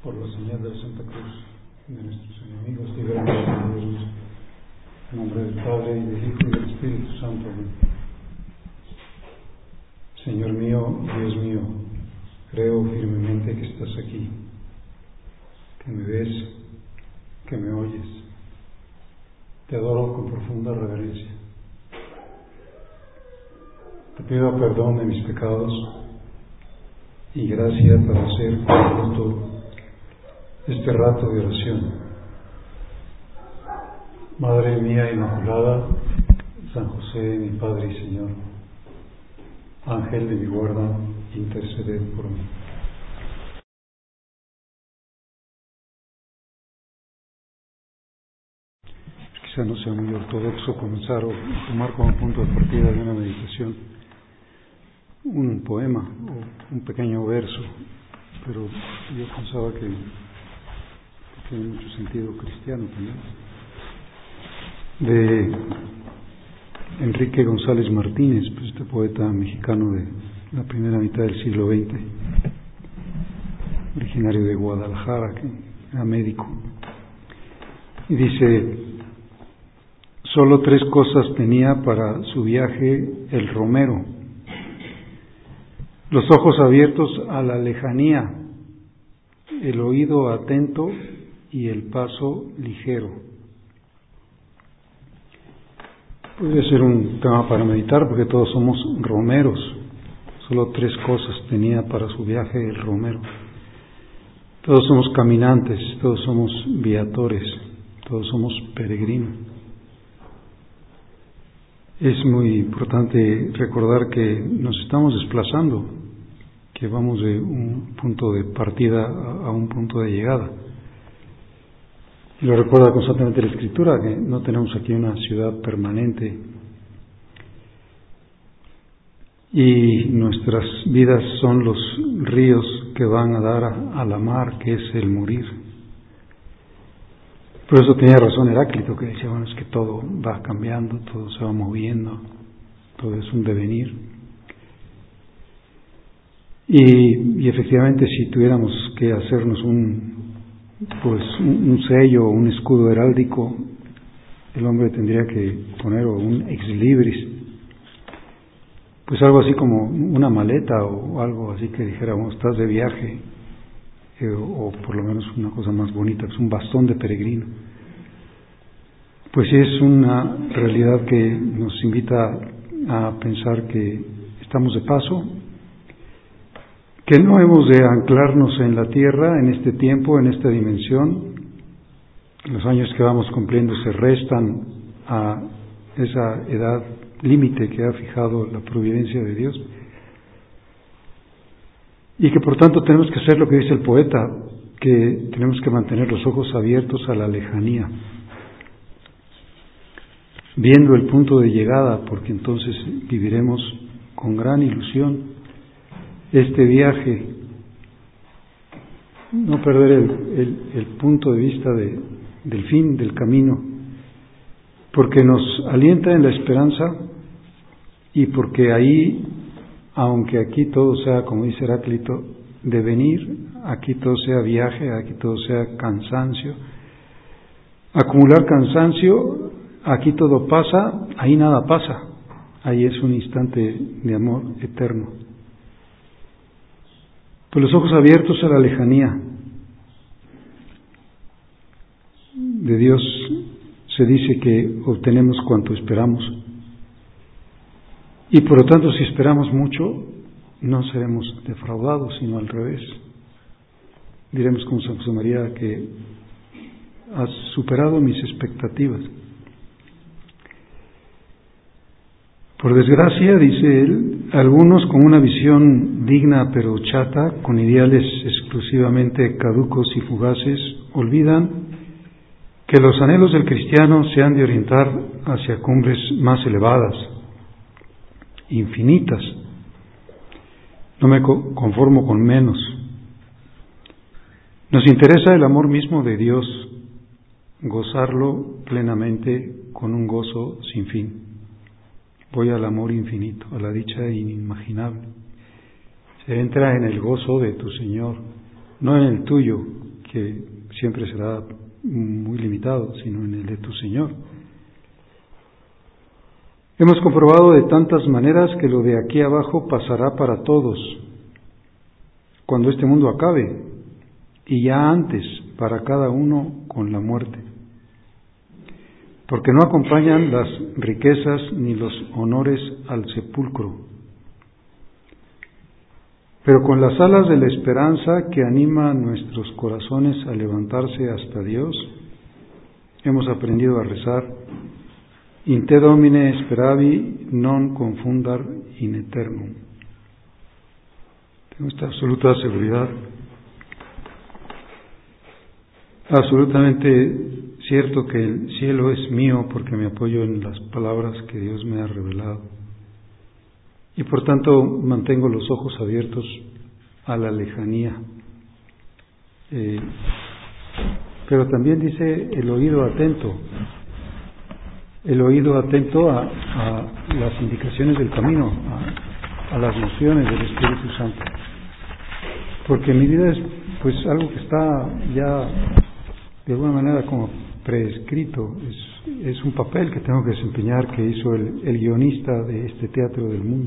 Por la señal de la Santa Cruz de nuestros enemigos, líbranos, Dios, en nombre del Padre, y del Hijo, y del Espíritu Santo. Amén. Señor mío, Dios mío, creo firmemente que estás aquí, que me ves, que me oyes. Te adoro con profunda reverencia. Te pido perdón de mis pecados y gracia para hacer fruto este rato de oración. Madre mía Inmaculada, San José, mi Padre y Señor, Ángel de mi guarda, interceded por mí. Quizá no sea muy ortodoxo comenzar o tomar como punto de partida de una meditación un poema o un pequeño verso, pero yo pensaba que tiene mucho sentido cristiano también, de Enrique González Martínez, pues este poeta mexicano de la primera mitad del siglo XX, originario de Guadalajara, que era médico, y dice: solo 3 cosas tenía para su viaje el romero: los ojos abiertos a la lejanía, el oído atento y el paso ligero. Podría ser un tema para meditar, porque todos somos romeros. Solo 3 cosas tenía para su viaje el romero. Todos somos caminantes, todos somos viatores, todos somos peregrinos. Es muy importante recordar que nos estamos desplazando, que vamos de un punto de partida a un punto de llegada. Y lo recuerda constantemente la Escritura, que no tenemos aquí una ciudad permanente. Y nuestras vidas son los ríos que van a dar a la mar, que es el morir. Por eso tenía razón Heráclito, que decía: bueno, es que todo va cambiando, todo se va moviendo, todo es un devenir. Y efectivamente, si tuviéramos que hacernos un sello o un escudo heráldico, el hombre tendría que poner un ex libris, pues algo así como una maleta o algo así que dijera: bueno, estás de viaje, o por lo menos una cosa más bonita, es un bastón de peregrino. Pues es una realidad que nos invita a pensar que estamos de paso, que no hemos de anclarnos en la tierra, en este tiempo, en esta dimensión. Los años que vamos cumpliendo se restan a esa edad límite que ha fijado la providencia de Dios, y que por tanto tenemos que hacer lo que dice el poeta, que tenemos que mantener los ojos abiertos a la lejanía, viendo el punto de llegada, porque entonces viviremos con gran ilusión este viaje. No perder el punto de vista del fin del camino, porque nos alienta en la esperanza, y porque ahí, aunque aquí todo sea, como dice Heráclito, devenir, aquí todo sea viaje, aquí todo sea cansancio, acumular cansancio, aquí todo pasa, ahí nada pasa, ahí es un instante de amor eterno. Pues los ojos abiertos a la lejanía de Dios, se dice que obtenemos cuanto esperamos, y por lo tanto, si esperamos mucho, no seremos defraudados, sino al revés. Diremos con San José María que has superado mis expectativas. Por desgracia, dice él, algunos con una visión digna pero chata, con ideales exclusivamente caducos y fugaces, olvidan que los anhelos del cristiano se han de orientar hacia cumbres más elevadas, infinitas. No me conformo con menos. Nos interesa el amor mismo de Dios, gozarlo plenamente con un gozo sin fin. Voy al amor infinito, a la dicha inimaginable. Se entra en el gozo de tu Señor, no en el tuyo, que siempre será muy limitado, sino en el de tu Señor. Hemos comprobado de tantas maneras que lo de aquí abajo pasará para todos, cuando este mundo acabe, y ya antes para cada uno con la muerte. Porque no acompañan las riquezas ni los honores al sepulcro, pero con las alas de la esperanza que anima a nuestros corazones a levantarse hasta Dios, hemos aprendido a rezar: In te Domine speravi, non confundar in aeternum. Tengo esta absoluta seguridad, absolutamente cierto, que el cielo es mío porque me apoyo en las palabras que Dios me ha revelado. Y por tanto mantengo los ojos abiertos a la lejanía. Pero también dice el oído atento a las indicaciones del camino, a las nociones del Espíritu Santo. Porque mi vida es pues algo que está ya de alguna manera como prescrito, es un papel que tengo que desempeñar, que hizo el guionista de este teatro del mundo.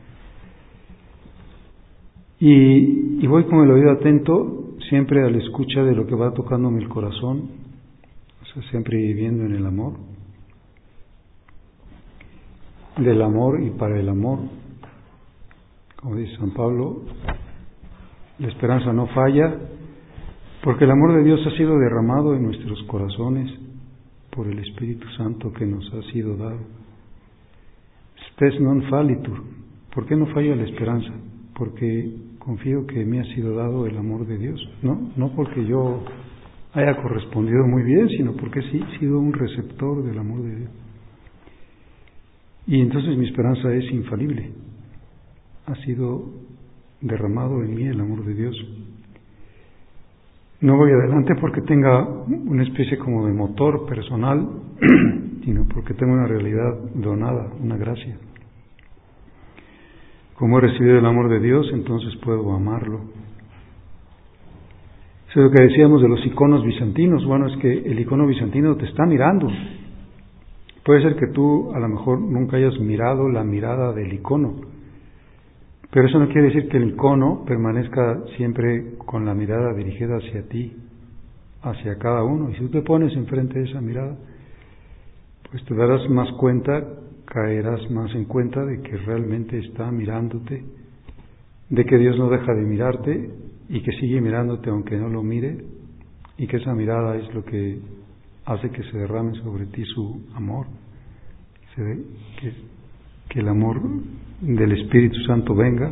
Y voy con el oído atento, siempre a la escucha de lo que va tocándome el corazón, o sea, siempre viviendo en el amor, del amor y para el amor. Como dice San Pablo, la esperanza no falla, porque el amor de Dios ha sido derramado en nuestros corazones por el Espíritu Santo que nos ha sido dado. Spes non fallitur. ¿Por qué no falla la esperanza? Porque confío que me ha sido dado el amor de Dios. No porque yo haya correspondido muy bien, sino porque sí he sido un receptor del amor de Dios. Y entonces mi esperanza es infalible. Ha sido derramado en mí el amor de Dios. No voy adelante porque tenga una especie como de motor personal, sino porque tengo una realidad donada, una gracia. Como he recibido el amor de Dios, entonces puedo amarlo. Es lo que decíamos de los iconos bizantinos. Bueno, es que el icono bizantino te está mirando. Puede ser que tú a lo mejor nunca hayas mirado la mirada del icono, pero eso no quiere decir que el icono permanezca siempre con la mirada dirigida hacia ti, hacia cada uno. Y si tú te pones enfrente de esa mirada, pues te darás más cuenta, caerás más en cuenta de que realmente está mirándote, de que Dios no deja de mirarte y que sigue mirándote aunque no lo mire, y que esa mirada es lo que hace que se derrame sobre ti su amor, que el amor del Espíritu Santo venga.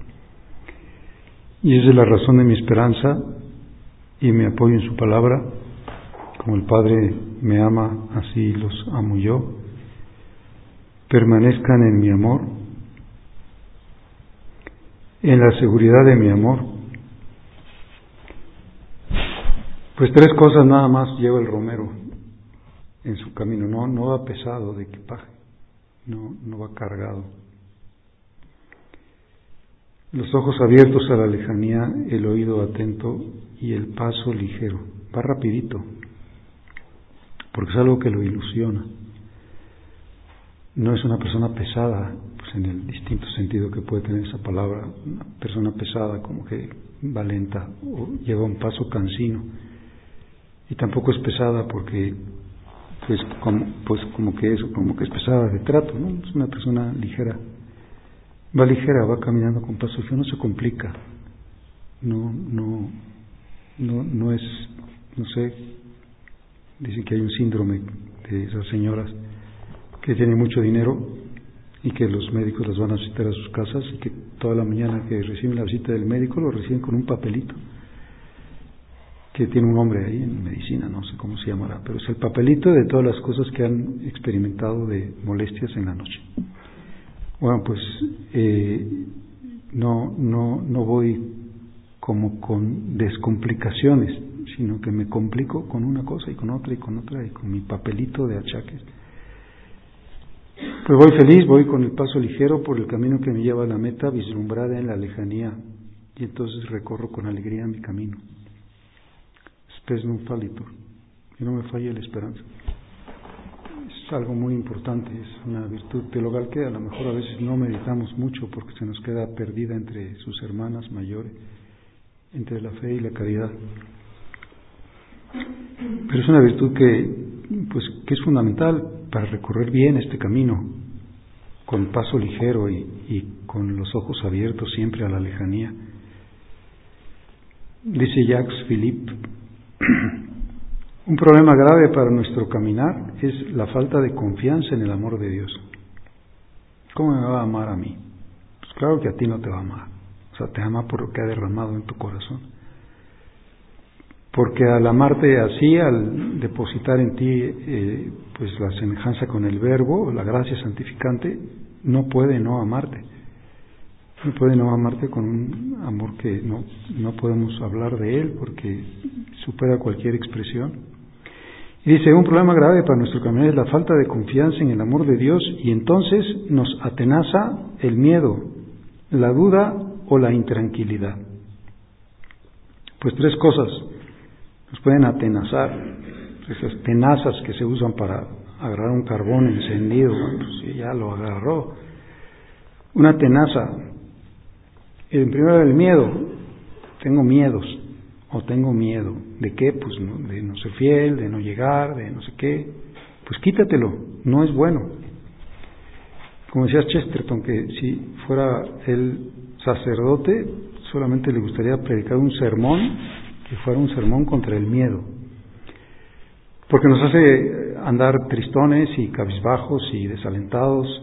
Y esa es la razón de mi esperanza y me apoyo en su palabra. Como el Padre me ama, así los amo yo. Permanezcan en mi amor, en la seguridad de mi amor. Pues 3 cosas nada más lleva el romero en su camino. No va pesado de equipaje, no va cargado. Los ojos abiertos a la lejanía, el oído atento y el paso ligero. Va rapidito, porque es algo que lo ilusiona. No es una persona pesada, pues en el distinto sentido que puede tener esa palabra. Una persona pesada como que va lenta o lleva un paso cansino. Y tampoco es pesada porque como que es pesada de trato, ¿no? Es una persona ligera. Va ligera, va caminando con paso ligero, no se complica. No es, no sé, dicen que hay un síndrome de esas señoras que tienen mucho dinero y que los médicos las van a visitar a sus casas y que toda la mañana que reciben la visita del médico lo reciben con un papelito que tiene un nombre ahí en medicina, no sé cómo se llamará, pero es el papelito de todas las cosas que han experimentado de molestias en la noche. Bueno, pues no voy como con descomplicaciones, sino que me complico con una cosa y con otra y con otra y con mi papelito de achaques. Pues voy feliz, voy con el paso ligero por el camino que me lleva a la meta, vislumbrada en la lejanía, y entonces recorro con alegría mi camino. Spes non fallitur, que no me falle la esperanza. Es algo muy importante, es una virtud teologal que a lo mejor a veces no meditamos mucho porque se nos queda perdida entre sus hermanas mayores, entre la fe y la caridad. Pero es una virtud que es fundamental para recorrer bien este camino, con paso ligero y con los ojos abiertos siempre a la lejanía. Dice Jacques Philippe, un problema grave para nuestro caminar es la falta de confianza en el amor de Dios. ¿Cómo me va a amar a mí? Pues claro que a ti no te va a amar. O sea, te ama por lo que ha derramado en tu corazón. Porque al amarte así, al depositar en ti pues la semejanza con el Verbo, la gracia santificante, no puede no amarte. No puede no amarte con un amor que no podemos hablar de él porque supera cualquier expresión. Y dice, un problema grave para nuestro caminar es la falta de confianza en el amor de Dios, y entonces nos atenaza el miedo, la duda o la intranquilidad. Pues tres cosas nos pueden atenazar, esas tenazas que se usan para agarrar un carbón encendido. Bueno, pues sí, ya lo agarró. Una tenaza. En primero, el miedo. Tengo miedos, o tengo miedo. ¿De qué? Pues de no ser fiel, de no llegar, de no sé qué. Pues quítatelo, no es bueno. Como decía Chesterton, que si fuera el sacerdote, solamente le gustaría predicar un sermón que fuera un sermón contra el miedo, porque nos hace andar tristones y cabizbajos y desalentados,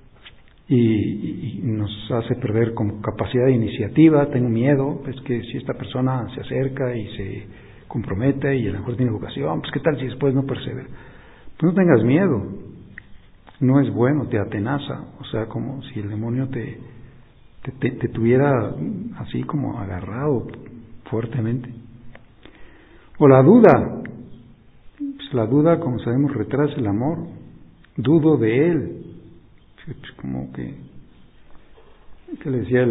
y nos hace perder como capacidad de iniciativa. Tengo miedo, es que si esta persona se acerca y se compromete y a lo mejor tiene vocación, pues qué tal si después no persevera. Pues no tengas miedo, no es bueno, te atenaza, o sea, como si el demonio te tuviera así como agarrado fuertemente. O la duda, pues la duda, como sabemos, retrasa el amor. Dudo de él. Pues como que le decía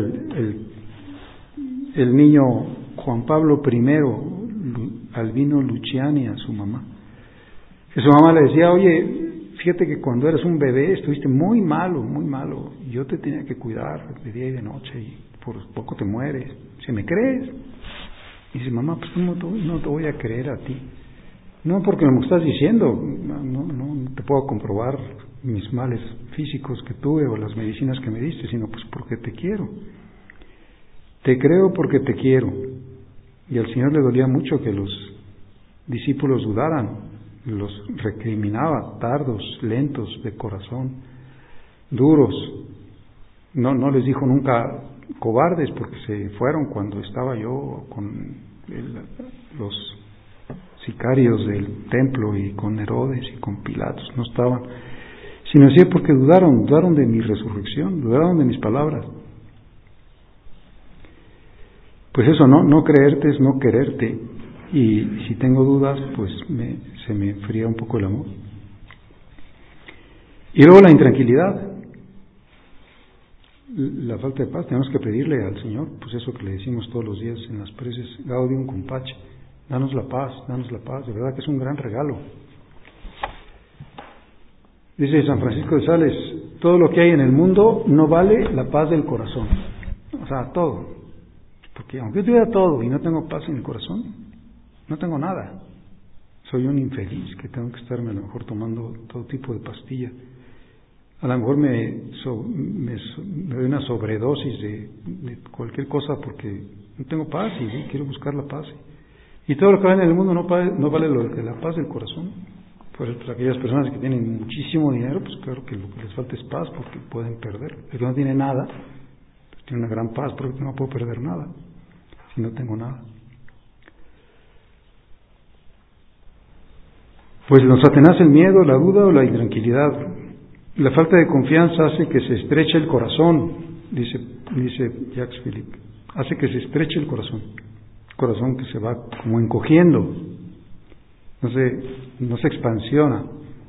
el niño Juan Pablo I, Albino Luciani, a su mamá, que su mamá le decía, oye, fíjate que cuando eras un bebé estuviste muy malo, yo te tenía que cuidar de día y de noche y por poco te mueres, ¿si me crees? Y dice, mamá, pues no te voy a creer a ti. No porque me estás diciendo, no te puedo comprobar mis males físicos que tuve o las medicinas que me diste, sino pues porque te quiero. Te creo porque te quiero. Y al Señor le dolía mucho que los discípulos dudaran, los recriminaba, tardos, lentos de corazón, duros. No les dijo nunca cobardes, porque se fueron cuando estaba yo con los sicarios del templo y con Herodes y con Pilatos, no estaban, sino así porque dudaron de mi resurrección, dudaron de mis palabras. Pues eso, no creerte es no quererte, y si tengo dudas, pues se me enfría un poco el amor. Y luego la intranquilidad, la falta de paz. Tenemos que pedirle al Señor, pues eso que le decimos todos los días en las preces, Gaudium cum pace, danos la paz, de verdad que es un gran regalo. Dice San Francisco de Sales, todo lo que hay en el mundo no vale la paz del corazón. O sea, todo. Porque aunque yo tuviera todo y no tengo paz en el corazón, no tengo nada. Soy un infeliz que tengo que estarme a lo mejor tomando todo tipo de pastillas. A lo mejor me doy una sobredosis de cualquier cosa porque no tengo paz y quiero buscar la paz. Y todo lo que hay en el mundo no vale la paz del corazón. Pues aquellas personas que tienen muchísimo dinero, pues claro que lo que les falta es paz porque pueden perder. El que no tiene nada, pues tiene una gran paz porque no puedo perder nada si no tengo nada. Pues nos atenaza el miedo, la duda o la intranquilidad. La falta de confianza hace que se estreche el corazón, dice Jacques Philippe. Hace que se estreche el corazón que se va como encogiendo, no se expansiona.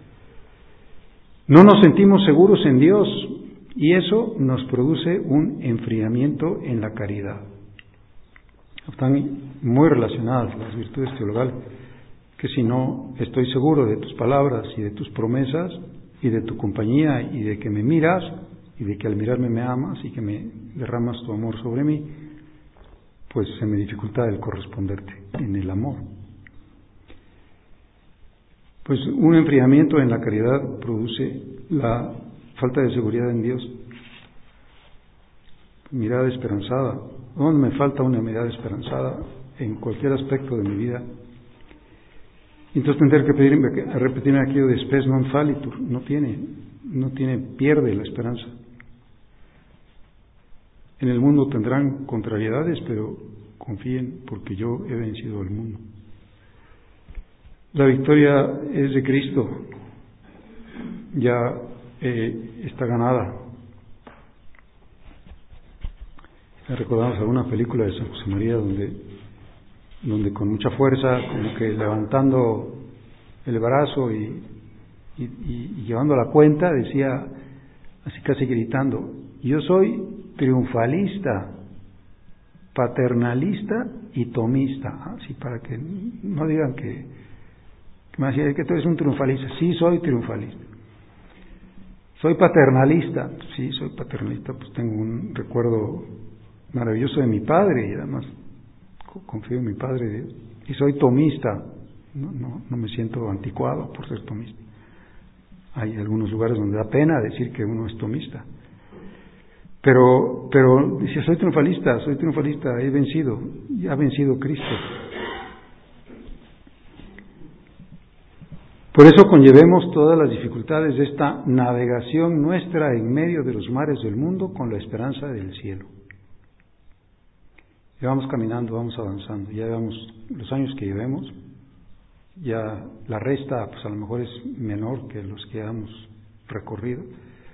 No nos sentimos seguros en Dios y eso nos produce un enfriamiento en la caridad. Están muy relacionadas las virtudes teologales, que si no estoy seguro de tus palabras y de tus promesas y de tu compañía y de que me miras y de que al mirarme me amas y que me derramas tu amor sobre mí, pues se me dificulta el corresponderte en el amor. Pues un enfriamiento en la caridad produce la falta de seguridad en Dios. Mirada esperanzada. ¿Dónde me falta una mirada esperanzada? En cualquier aspecto de mi vida. Entonces tendré que repetirme aquello de spes non fallitur. No tiene, pierde la esperanza. En el mundo tendrán contrariedades, pero confíen porque yo he vencido al mundo. La victoria es de Cristo, ya está ganada. Recordamos alguna película de San José María donde con mucha fuerza, como que levantando el brazo y llevando la cuenta, decía, así casi gritando, yo soy triunfalista, paternalista y tomista, así para que no digan que me decía que tú eres un triunfalista. Sí, soy triunfalista. Soy paternalista. Sí, soy paternalista, pues tengo un recuerdo maravilloso de mi padre y además confío en mi Padre Dios. Y soy tomista. No me siento anticuado por ser tomista. Hay algunos lugares donde da pena decir que uno es tomista. Pero dice, soy triunfalista, he vencido, ha vencido Cristo. Por eso conllevemos todas las dificultades de esta navegación nuestra en medio de los mares del mundo con la esperanza del cielo. Y vamos caminando, vamos avanzando, ya veamos los años que llevemos, ya la resta pues a lo mejor es menor que los que hemos recorrido,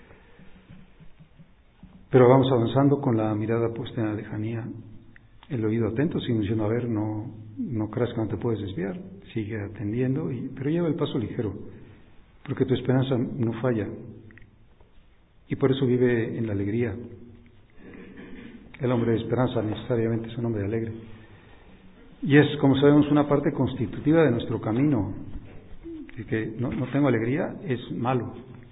pero vamos avanzando con la mirada puesta en la lejanía, el oído atento, sin diciendo, a ver, no creas que no te puedes desviar, sigue atendiendo, pero lleva el paso ligero, porque tu esperanza no falla, y por eso vive en la alegría. El hombre de esperanza necesariamente es un hombre alegre. Y es, como sabemos, una parte constitutiva de nuestro camino. Y que no tengo alegría es malo.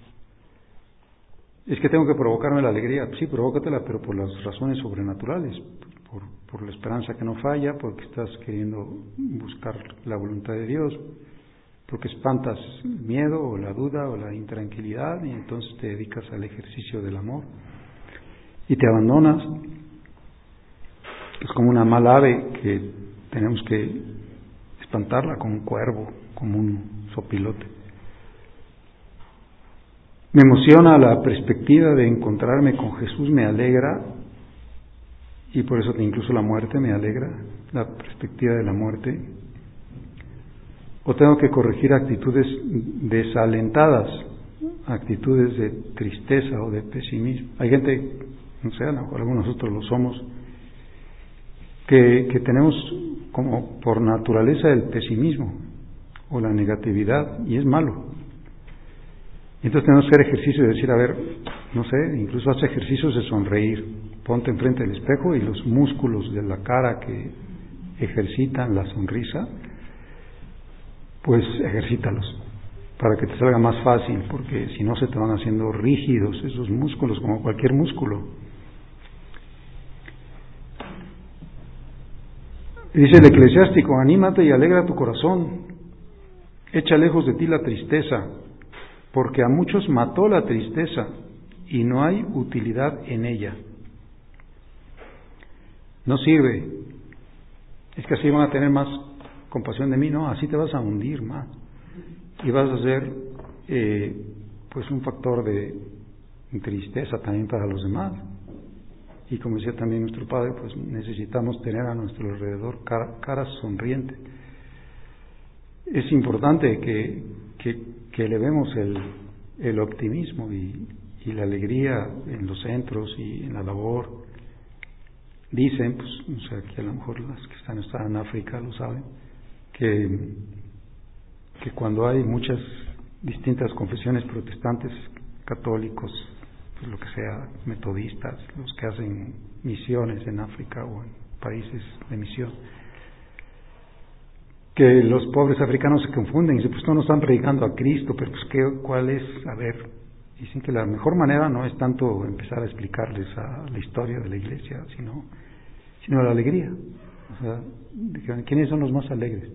Es que tengo que provocarme la alegría. Sí, provócatela, pero por las razones sobrenaturales. Por la esperanza que no falla, porque estás queriendo buscar la voluntad de Dios, porque espantas el miedo o la duda o la intranquilidad y entonces te dedicas al ejercicio del amor. Y te abandonas. Es como una mala ave que tenemos que espantarla como un cuervo, como un sopilote. Me emociona la perspectiva de encontrarme con Jesús, me alegra, y por eso incluso la muerte me alegra, la perspectiva de la muerte. O tengo que corregir actitudes desalentadas, actitudes de tristeza o de pesimismo. Hay gente, no sé, a lo mejor algunos de nosotros lo somos, que tenemos como por naturaleza el pesimismo o la negatividad, y es malo. Entonces tenemos que hacer ejercicio de decir, a ver, no sé, incluso haz ejercicios de sonreír, ponte enfrente del espejo y los músculos de la cara que ejercitan la sonrisa, pues ejercítalos para que te salga más fácil, porque si no se te van haciendo rígidos esos músculos como cualquier músculo. Dice el eclesiástico, anímate y alegra tu corazón, echa lejos de ti la tristeza, porque a muchos mató la tristeza y no hay utilidad en ella. No sirve, es que así van a tener más compasión de mí, no, así te vas a hundir más y vas a ser pues un factor de tristeza también para los demás. Y como decía también nuestro Padre, pues necesitamos tener a nuestro alrededor caras sonrientes. Es importante que elevemos el optimismo y la alegría en los centros y en la labor. Dicen, pues, no sé, aquí a lo mejor las que están en África lo saben, que cuando hay muchas distintas confesiones protestantes, católicos, pues lo que sea, metodistas, los que hacen misiones en África o en países de misión. Que los pobres africanos se confunden y dicen, pues no están predicando a Cristo, pero pues ¿cuál es? A ver, dicen que la mejor manera no es tanto empezar a explicarles la historia de la iglesia, sino la alegría. O sea, ¿quiénes son los más alegres?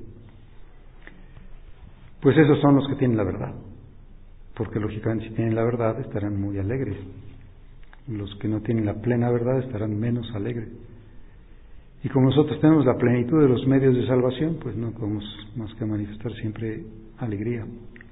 Pues esos son los que tienen la verdad, porque lógicamente si tienen la verdad estarán muy alegres. Los que no tienen la plena verdad estarán menos alegres. Y como nosotros tenemos la plenitud de los medios de salvación, pues no podemos más que manifestar siempre alegría.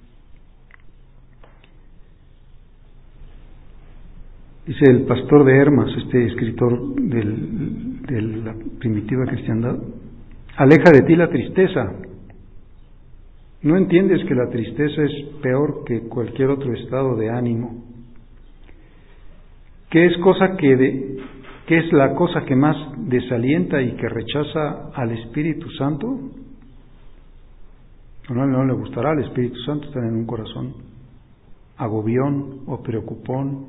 Dice el pastor de Hermas, este escritor de la primitiva cristiandad, aleja de ti la tristeza. ¿No entiendes que la tristeza es peor que cualquier otro estado de ánimo? ¿Qué es la cosa que más desalienta y que rechaza al Espíritu Santo? No le gustará al Espíritu Santo estar en un corazón agobión o preocupón.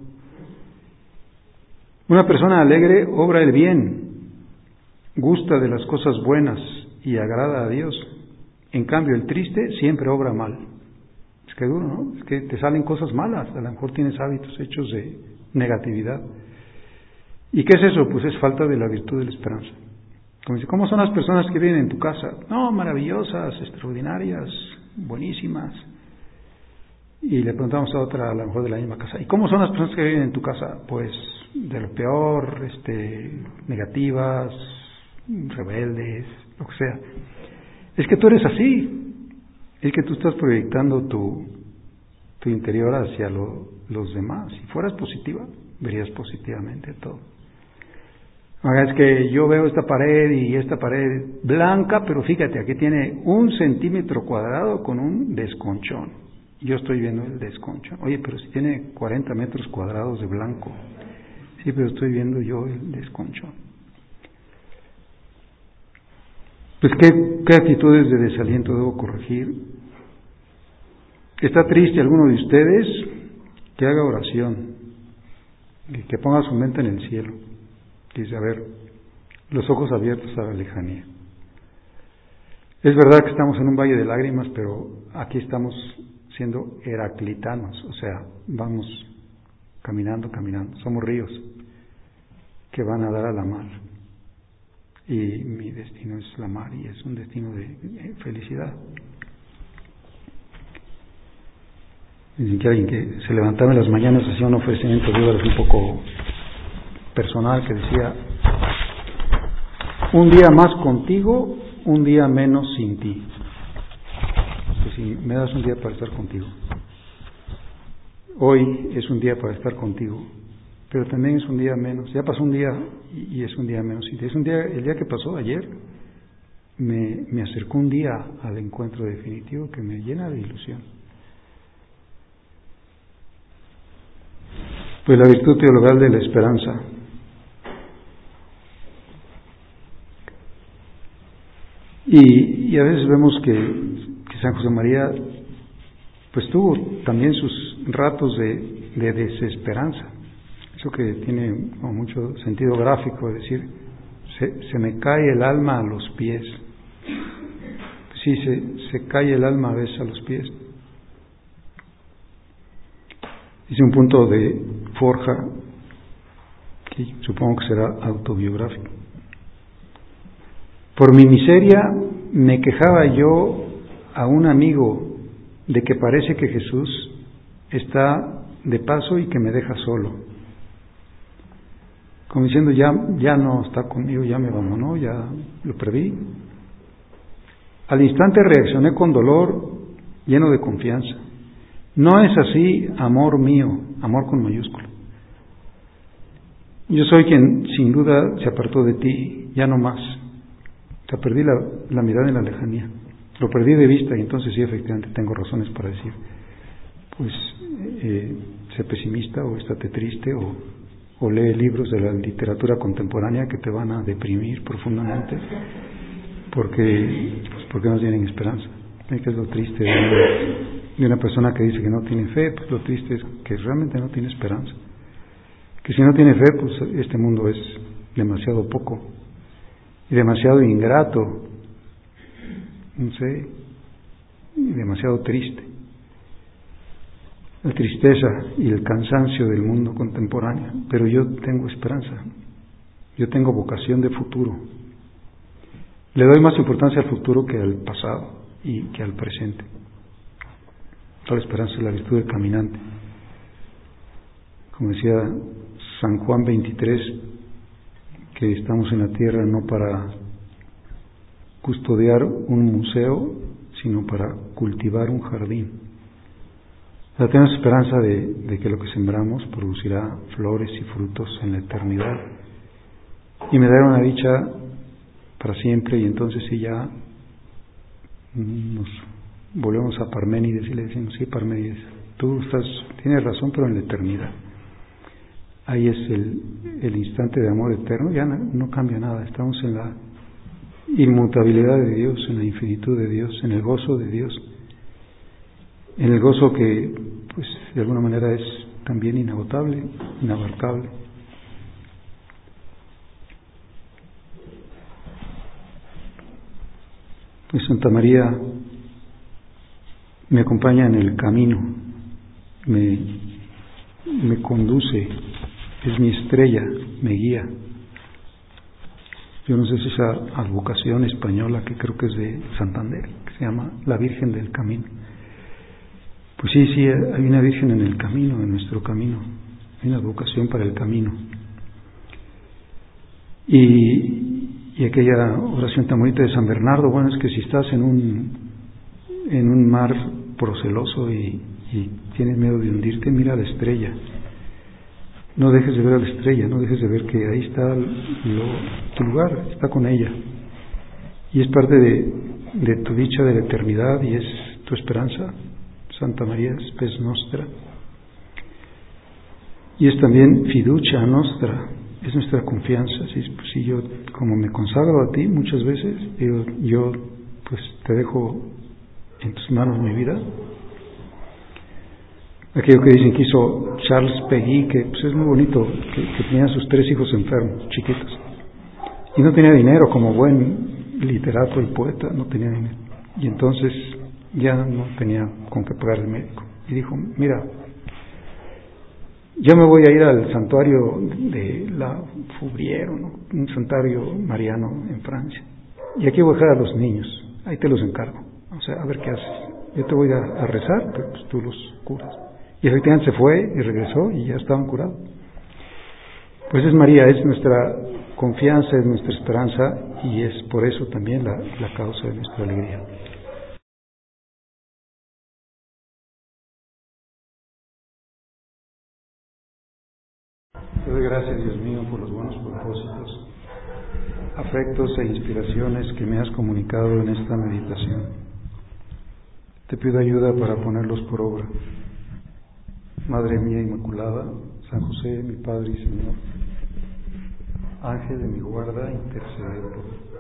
Una persona alegre obra el bien, gusta de las cosas buenas y agrada a Dios. En cambio, el triste siempre obra mal. Es que duro, ¿no? Es que te salen cosas malas. A lo mejor tienes hábitos hechos de negatividad. ¿Y qué es eso? Pues es falta de la virtud de la esperanza. ¿Cómo son las personas que viven en tu casa? No, maravillosas, extraordinarias, buenísimas. Y le preguntamos a otra, a lo mejor de la misma casa, ¿y cómo son las personas que viven en tu casa? Pues de lo peor, negativas, rebeldes, lo que sea. Es que tú eres así. Es que tú estás proyectando tu interior hacia los demás. Si fueras positiva, verías positivamente todo. Es que yo veo esta pared blanca, pero fíjate, aquí tiene 1 centímetro cuadrado con un desconchón. Yo estoy viendo el desconchón. Oye, pero si tiene 40 metros cuadrados de blanco. Sí, pero estoy viendo yo el desconchón. Pues, ¿qué actitudes de desaliento debo corregir? ¿Está triste alguno de ustedes? Que haga oración. Que ponga su mente en el cielo. Dice, a ver, los ojos abiertos a la lejanía. Es verdad que estamos en un valle de lágrimas, pero aquí estamos siendo heraclitanos, o sea, vamos caminando, somos ríos que van a dar a la mar. Y mi destino es la mar y es un destino de felicidad. Dicen que alguien que se levantaba en las mañanas hacía un ofrecimiento de dólares un poco personal que decía: un día más contigo, un día menos sin ti. Pues si me das un día para estar contigo, hoy es un día para estar contigo, pero también es un día menos. Ya pasó un día y es un día menos sin ti. Es un día, el día que pasó ayer me acercó un día al encuentro definitivo que me llena de ilusión. Pues la virtud teologal de la esperanza. Y a veces vemos que San José María pues tuvo también sus ratos de desesperanza. Eso que tiene como mucho sentido gráfico, es decir, se me cae el alma a los pies. Sí, se cae el alma a veces a los pies. Dice un punto de Forja, que supongo que será autobiográfico. Por mi miseria me quejaba yo a un amigo de que parece que Jesús está de paso y que me deja solo. Como diciendo, ya no está conmigo, ya me abandonó, ya lo perdí. Al instante reaccioné con dolor, lleno de confianza. No es así, amor mío, amor con mayúscula. Yo soy quien sin duda se apartó de ti, ya no más. O sea, perdí la mirada en la lejanía. Lo perdí de vista y entonces sí, efectivamente, tengo razones para decir, pues, sé pesimista o estate triste o lee libros de la literatura contemporánea que te van a deprimir profundamente porque no tienen esperanza. ¿Qué es lo triste de una persona que dice que no tiene fe? Pues lo triste es que realmente no tiene esperanza. Que si no tiene fe, pues este mundo es demasiado poco y demasiado ingrato, no sé, y demasiado triste. La tristeza y el cansancio del mundo contemporáneo, pero yo tengo esperanza, yo tengo vocación de futuro. Le doy más importancia al futuro que al pasado y que al presente. La esperanza es la virtud del caminante. Como decía San Juan 23, que estamos en la tierra no para custodiar un museo, sino para cultivar un jardín. Tenemos esperanza de que lo que sembramos producirá flores y frutos en la eternidad y me dará una dicha para siempre, y entonces sí ya nos volvemos a Parménides y le decimos: sí, Parménides, tú tienes razón, pero en la eternidad. Ahí es el instante de amor eterno, ya no cambia nada, estamos en la inmutabilidad de Dios, en la infinitud de Dios, en el gozo de Dios, en el gozo que pues de alguna manera es también inagotable, inabarcable. Pues Santa María me acompaña en el camino, me conduce, es mi estrella, me guía. Yo no sé si esa advocación española, que creo que es de Santander, que se llama la Virgen del Camino. Pues sí, hay una Virgen en el camino, en nuestro camino, hay una advocación para el camino. Y aquella oración tan bonita de San Bernardo, bueno, es que si estás en un mar proceloso y tienes miedo de hundirte, mira a la estrella. No dejes de ver a la estrella, no dejes de ver que ahí está tu lugar, está con ella. Y es parte de tu dicha de la eternidad y es tu esperanza. Santa María Spes Nostra. Y es también fiducia nostra, es nuestra confianza. Si yo, como me consagro a ti muchas veces, digo, yo pues te dejo en tus manos mi vida. Aquello que dicen que hizo Charles Péguy, que pues es muy bonito, que tenía a sus 3 hijos enfermos, chiquitos, y no tenía dinero, como buen literato y poeta, no tenía dinero, y entonces ya no tenía con qué pagar el médico, y dijo: mira, yo me voy a ir al santuario de la Foubrière, ¿no? Un santuario mariano en Francia, y aquí voy a dejar a los niños, ahí te los encargo, o sea, a ver qué haces, yo te voy a rezar, pero pues tú los curas. Y efectivamente se fue y regresó y ya estaban curados. Pues es María, es nuestra confianza, es nuestra esperanza, y es por eso también la causa de nuestra alegría. Te doy gracias, Dios mío, por los buenos propósitos, afectos e inspiraciones que me has comunicado en esta meditación. Te pido ayuda para ponerlos por obra. Madre mía Inmaculada, San José, mi Padre y Señor, Ángel de mi guarda, intercede por mí.